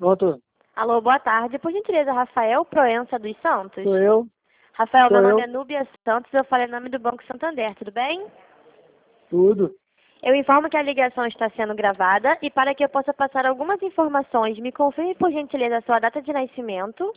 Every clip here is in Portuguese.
Pronto, Alô, boa tarde. Por gentileza, Rafael Proença dos Santos? sou eu. Rafael, Sou meu nome eu. é Núbia Santos, eu falei em nome do Banco Santander, tudo bem? Tudo. Eu informo que a ligação está sendo gravada e para que eu possa passar algumas informações, me confirme por gentileza a sua data de nascimento,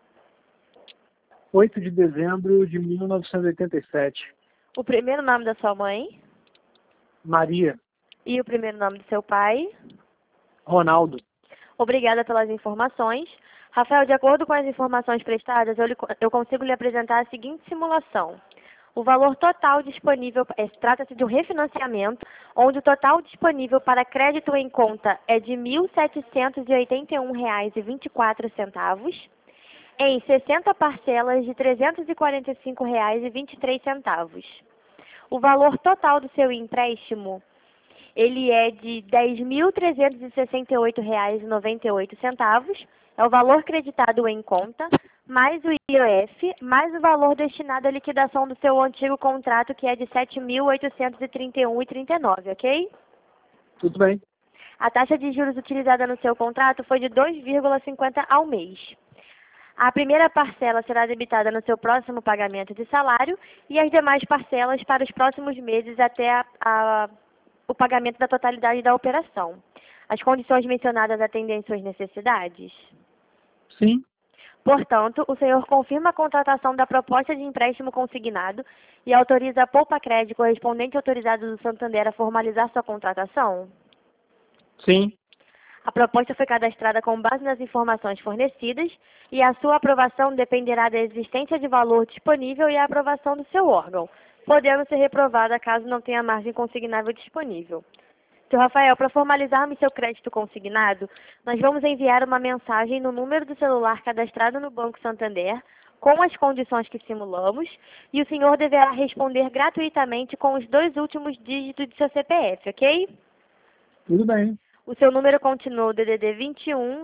8 de dezembro de 1987. o primeiro nome da sua mãe Maria. e o primeiro nome do seu pai. Ronaldo. Obrigada pelas informações. Rafael, de acordo com as informações prestadas, eu consigo lhe apresentar a seguinte simulação. O valor total disponível, trata-se de um refinanciamento, onde o total disponível para crédito em conta é de R$ 1.781,24, em 60 parcelas de R$ 345,23. O valor total do seu empréstimo, ele é de R$ 10.368,98, é o valor creditado em conta, mais o IOF, mais o valor destinado à liquidação do seu antigo contrato, que é de R$ 7.831,39, ok? Tudo bem. A taxa de juros utilizada no seu contrato foi de 2,50 ao mês. A primeira parcela será debitada no seu próximo pagamento de salário e as demais parcelas para os próximos meses até o pagamento da totalidade da operação. As condições mencionadas atendem suas necessidades? Sim. Portanto, o senhor confirma a contratação da proposta de empréstimo consignado e autoriza a Poupa Crédito correspondente autorizado do Santander a formalizar sua contratação? Sim. A proposta foi cadastrada com base nas informações fornecidas e a sua aprovação dependerá da existência de valor disponível e a aprovação do seu órgão, podendo ser reprovada caso não tenha margem consignável disponível. Seu Rafael, para formalizarmos seu crédito consignado, nós vamos enviar uma mensagem no número do celular cadastrado no Banco Santander, com as condições que simulamos, e o senhor deverá responder gratuitamente com os 2 últimos dígitos de seu CPF, ok? Tudo bem. O seu número continua o DDD 21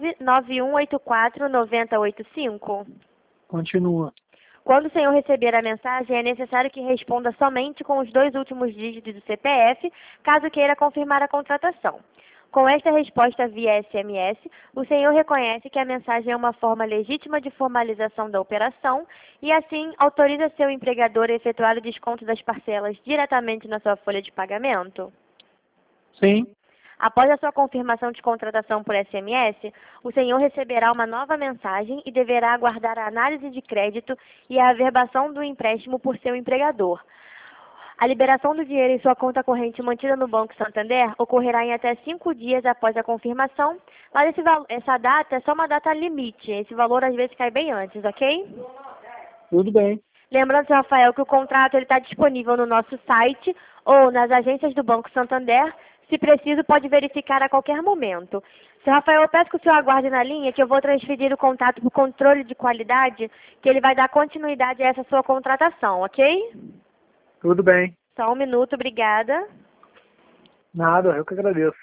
99184 9085? Continua. Quando o senhor receber a mensagem, é necessário que responda somente com os 2 últimos dígitos do CPF, caso queira confirmar a contratação. Com esta resposta via SMS, o senhor reconhece que a mensagem é uma forma legítima de formalização da operação e, assim, autoriza seu empregador a efetuar o desconto das parcelas diretamente na sua folha de pagamento? Sim. Após a sua confirmação de contratação por SMS, o senhor receberá uma nova mensagem e deverá aguardar a análise de crédito e a averbação do empréstimo por seu empregador. A liberação do dinheiro em sua conta corrente mantida no Banco Santander ocorrerá em até 5 dias após a confirmação, mas essa data é só uma data limite, esse valor às vezes cai bem antes, ok? Tudo bem. Lembrando, seu Rafael, que o contrato está disponível no nosso site ou nas agências do Banco Santander. Se preciso, pode verificar a qualquer momento. Seu Rafael, eu peço que o senhor aguarde na linha, que eu vou transferir o contato para o controle de qualidade, que ele vai dar continuidade a essa sua contratação, ok? Tudo bem. Só um minuto, obrigada. Nada, eu que agradeço.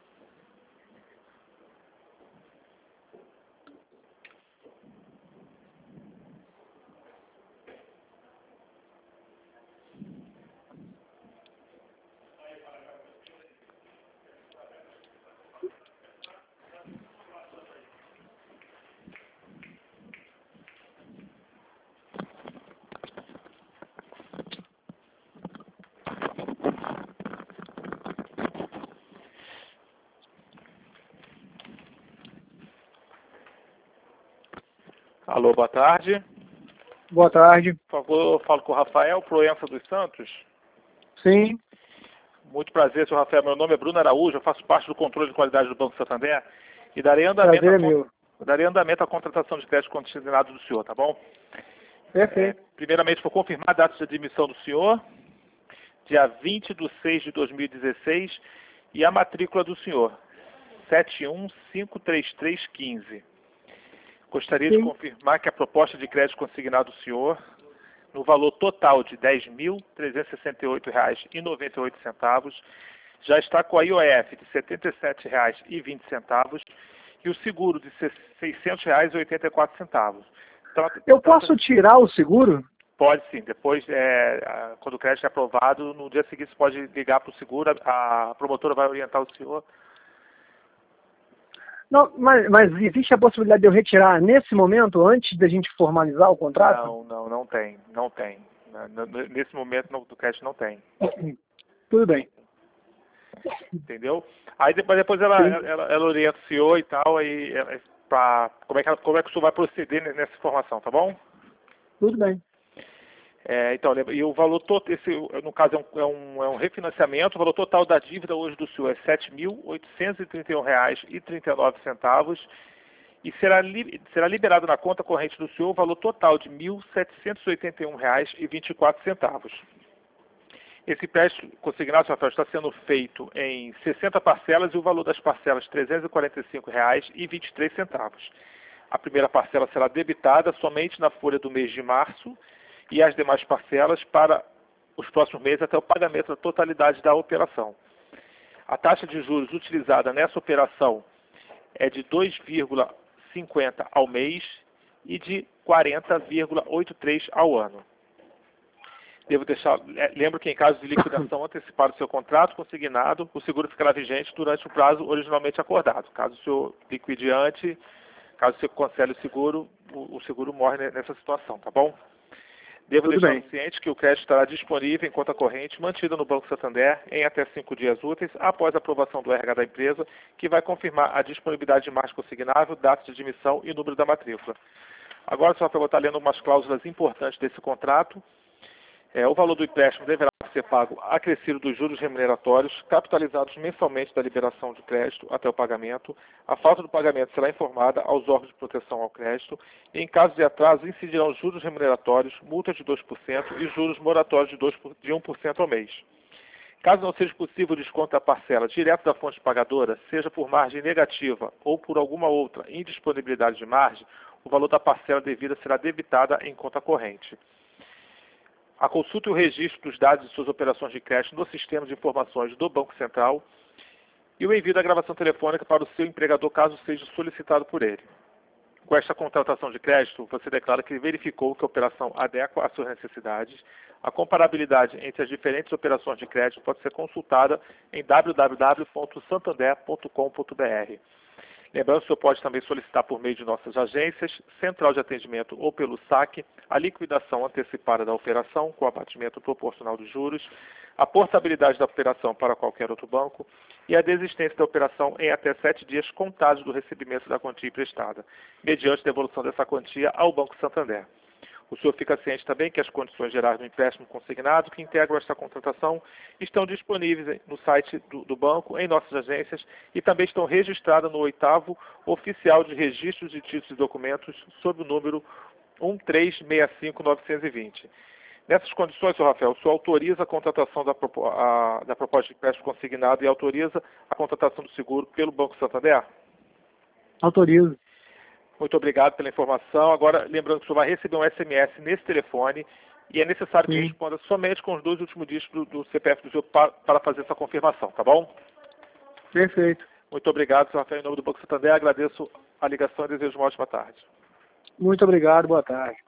Alô, boa tarde. Boa tarde. Por favor, eu falo com o Rafael Proença dos Santos. Sim. Muito prazer, senhor Rafael. Meu nome é Bruno Araújo, eu faço parte do controle de qualidade do Banco Santander e darei andamento, Prazer é meu. à contratação de crédito consignado do senhor, tá bom? Perfeito. Primeiramente, vou confirmar a data de admissão do senhor, dia 20/6/2016, e a matrícula do senhor, 7153315. Gostaria de Sim. confirmar que a proposta de crédito consignado do senhor, no valor total de R$ 10.368,98, já está com a IOF de R$ 77,20 e o seguro de R$ 600,84. Eu posso tirar o seguro? Pode sim. Depois, quando o crédito é aprovado, no dia seguinte você pode ligar para o seguro, a promotora vai orientar o senhor. Não, mas existe a possibilidade de eu retirar nesse momento, antes da gente formalizar o contrato? Não tem. Nesse momento do crédito não tem. Tudo bem. Entendeu? Aí depois ela orienta o senhor e tal, aí como é que o senhor vai proceder nessa informação, tá bom? Tudo bem. Então, e o valor total, no caso é um refinanciamento, o valor total da dívida hoje do senhor é R$ 7.831,39 e será liberado na conta corrente do senhor o valor total de R$ 1.781,24. Esse empréstimo consignado, Rafael, está sendo feito em 60 parcelas e o valor das parcelas R$ 345,23. A primeira parcela será debitada somente na folha do mês de março e as demais parcelas para os próximos meses até o pagamento da totalidade da operação. A taxa de juros utilizada nessa operação é de 2,50 ao mês e de 40,83 ao ano. Lembro que em caso de liquidação antecipada do seu contrato consignado, o seguro ficará vigente durante o prazo originalmente acordado. Caso o senhor liquide antes, caso você cancele o seguro morre nessa situação, tá bom? Devo deixar o ciente que o crédito estará disponível em conta corrente mantida no Banco Santander em até 5 dias úteis após a aprovação do RH da empresa, que vai confirmar a disponibilidade de margem consignável, data de admissão e número da matrícula. Agora, só para eu estar lendo umas cláusulas importantes desse contrato. O valor do empréstimo deverá ser pago acrescido dos juros remuneratórios, capitalizados mensalmente da liberação de crédito até o pagamento. A falta do pagamento será informada aos órgãos de proteção ao crédito e, em caso de atraso, incidirão juros remuneratórios, multa de 2% e juros moratórios de 1% ao mês. Caso não seja possível o desconto da parcela direto da fonte pagadora, seja por margem negativa ou por alguma outra indisponibilidade de margem, o valor da parcela devida será debitada em conta corrente. A consulta e o registro dos dados de suas operações de crédito no sistema de informações do Banco Central e o envio da gravação telefônica para o seu empregador, caso seja solicitado por ele. Com esta contratação de crédito, você declara que verificou que a operação adequa às suas necessidades. A comparabilidade entre as diferentes operações de crédito pode ser consultada em www.santander.com.br. Lembrando que o senhor pode também solicitar por meio de nossas agências, central de atendimento ou pelo saque, a liquidação antecipada da operação com abatimento proporcional dos juros, a portabilidade da operação para qualquer outro banco e a desistência da operação em até 7 dias contados do recebimento da quantia emprestada, mediante devolução dessa quantia ao Banco Santander. O senhor fica ciente também que as condições gerais do empréstimo consignado que integram esta contratação estão disponíveis no site do banco, em nossas agências e também estão registradas no 8º Oficial de Registros de Títulos e Documentos sob o número 1365920. Nessas condições, senhor Rafael, o senhor autoriza a contratação da proposta de empréstimo consignado e autoriza a contratação do seguro pelo Banco Santander? Autorizo. Muito obrigado pela informação. Agora, lembrando que o senhor vai receber um SMS nesse telefone e é necessário que responda somente com os 2 últimos dígitos do CPF do senhor para fazer essa confirmação, tá bom? Perfeito. Muito obrigado, senhor Rafael, em nome do Banco Santander. Agradeço a ligação e desejo uma ótima tarde. Muito obrigado, boa tarde.